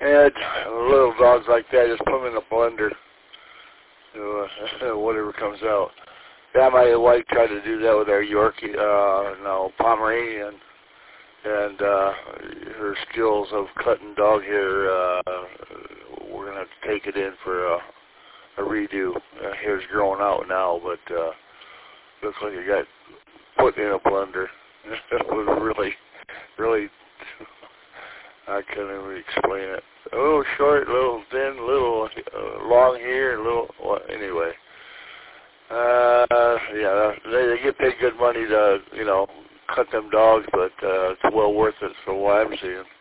And little dogs like that, just put them in a blender. Whatever comes out. Yeah, my wife tried to do that with our Yorkie, Pomeranian, and her skills of cutting dog hair, we're going to have to take it in for a redo. Hair's growing out now, but looks like it got put in a blender. It was really, I couldn't even explain it. A little short, a little thin, a little long hair, a little, well, anyway. Yeah, they get paid good money to, cut them dogs, but it's well worth it for what I'm seeing.